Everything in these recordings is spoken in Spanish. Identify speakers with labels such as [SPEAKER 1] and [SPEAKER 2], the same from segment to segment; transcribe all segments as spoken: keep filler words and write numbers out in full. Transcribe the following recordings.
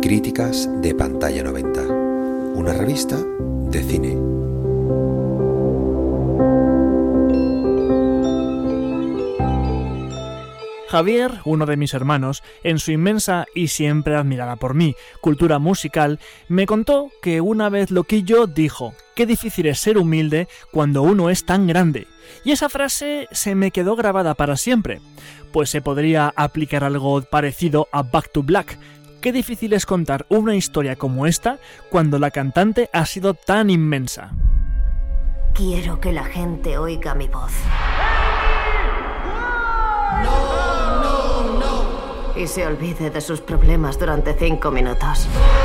[SPEAKER 1] Críticas de Pantalla noventa, una revista de cine.
[SPEAKER 2] Javier, uno de mis hermanos, en su inmensa y siempre admirada por mí cultura musical, me contó que una vez Loquillo dijo: qué difícil es ser humilde cuando uno es tan grande. Y esa frase se me quedó grabada para siempre, pues se podría aplicar algo parecido a Back to Black. Qué difícil es contar una historia como esta cuando la cantante ha sido tan inmensa.
[SPEAKER 3] Quiero que la gente oiga mi voz.
[SPEAKER 4] No, no, no.
[SPEAKER 3] Y se olvide de sus problemas durante cinco minutos.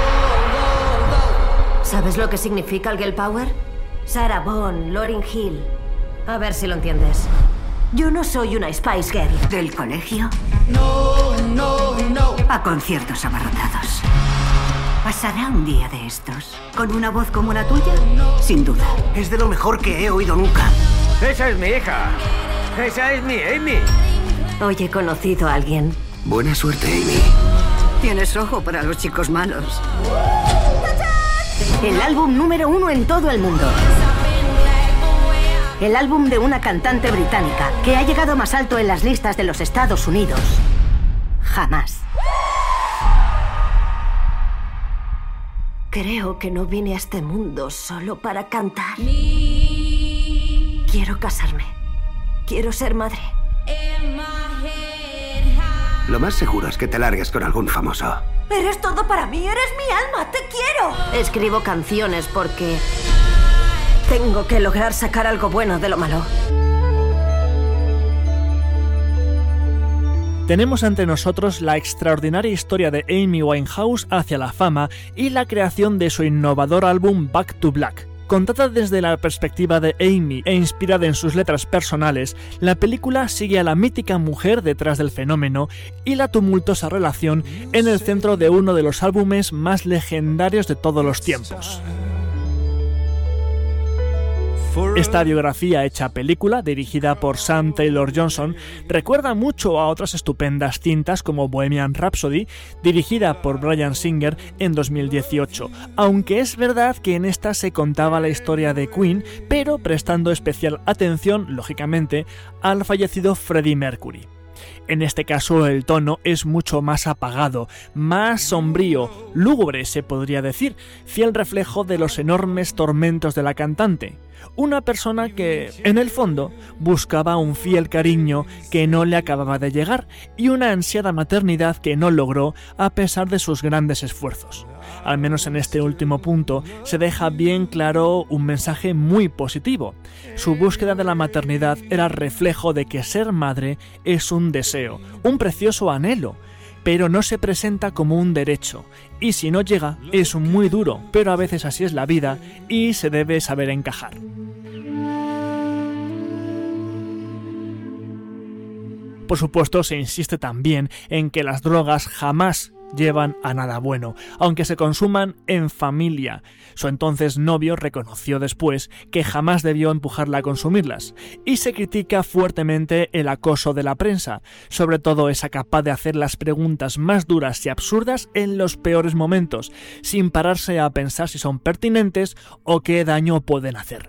[SPEAKER 3] ¿Sabes lo que significa el girl power? Sarah Vaughan, Lauryn Hill. A ver si lo entiendes. Yo no soy una Spice Girl.
[SPEAKER 4] ¿Del colegio?
[SPEAKER 3] No, no, no.
[SPEAKER 4] A conciertos abarrotados. ¿Pasará un día de estos? ¿Con una voz como la tuya? Sin duda.
[SPEAKER 5] Es de lo mejor que he oído nunca.
[SPEAKER 6] ¡Esa es mi hija! ¡Esa es mi Amy!
[SPEAKER 3] Hoy he conocido a alguien.
[SPEAKER 5] Buena suerte, Amy.
[SPEAKER 4] Tienes ojo para los chicos malos.
[SPEAKER 3] El álbum número uno en todo el mundo. El álbum de una cantante británica que ha llegado más alto en las listas de los Estados Unidos. Jamás. Creo que no vine a este mundo solo para cantar. Quiero casarme. Quiero ser madre.
[SPEAKER 5] Lo más seguro es que te largues con algún famoso.
[SPEAKER 3] Eres todo para mí, eres mi alma, te quiero. Escribo canciones porque tengo que lograr sacar algo bueno de lo malo.
[SPEAKER 2] Tenemos ante nosotros la extraordinaria historia de Amy Winehouse hacia la fama y la creación de su innovador álbum Back to Black. Contada desde la perspectiva de Amy e inspirada en sus letras personales, la película sigue a la mítica mujer detrás del fenómeno y la tumultuosa relación en el centro de uno de los álbumes más legendarios de todos los tiempos. Esta biografía hecha película, dirigida por Sam Taylor Johnson, recuerda mucho a otras estupendas cintas como Bohemian Rhapsody, dirigida por Bryan Singer en dos mil dieciocho, aunque es verdad que en esta se contaba la historia de Queen, pero prestando especial atención, lógicamente, al fallecido Freddie Mercury. En este caso el tono es mucho más apagado, más sombrío, lúgubre se podría decir, fiel reflejo de los enormes tormentos de la cantante. Una persona que, en el fondo, buscaba un fiel cariño que no le acababa de llegar y una ansiada maternidad que no logró a pesar de sus grandes esfuerzos. Al menos en este último punto se deja bien claro un mensaje muy positivo. Su búsqueda de la maternidad era reflejo de que ser madre es un deseo, un precioso anhelo, pero no se presenta como un derecho, y si no llega es muy duro, pero a veces así es la vida y se debe saber encajar. Por supuesto, se insiste también en que las drogas jamás llevan a nada bueno, aunque se consuman en familia. Su entonces novio reconoció después que jamás debió empujarla a consumirlas, y se critica fuertemente el acoso de la prensa, sobre todo esa capaz de hacer las preguntas más duras y absurdas en los peores momentos, sin pararse a pensar si son pertinentes o qué daño pueden hacer.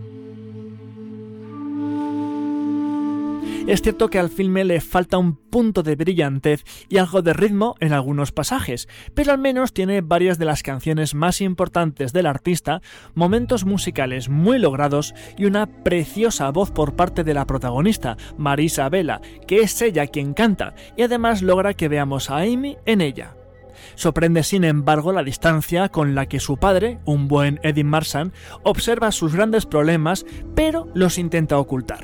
[SPEAKER 2] Es cierto que al filme le falta un punto de brillantez y algo de ritmo en algunos pasajes, pero al menos tiene varias de las canciones más importantes del artista, momentos musicales muy logrados y una preciosa voz por parte de la protagonista, Marisa Vela, que es ella quien canta y además logra que veamos a Amy en ella. Sorprende sin embargo la distancia con la que su padre, un buen Eddie Marsan, observa sus grandes problemas, pero los intenta ocultar.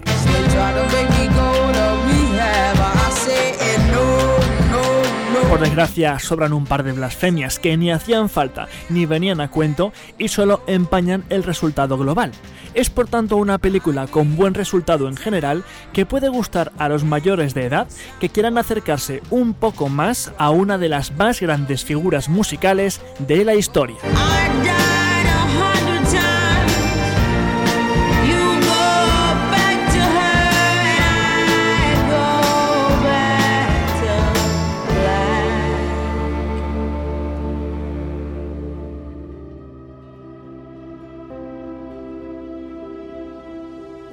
[SPEAKER 2] Por desgracia, sobran un par de blasfemias que ni hacían falta ni venían a cuento y solo empañan el resultado global. Es por tanto una película con buen resultado en general que puede gustar a los mayores de edad que quieran acercarse un poco más a una de las más grandes figuras musicales de la historia.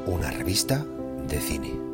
[SPEAKER 1] una revista de cine.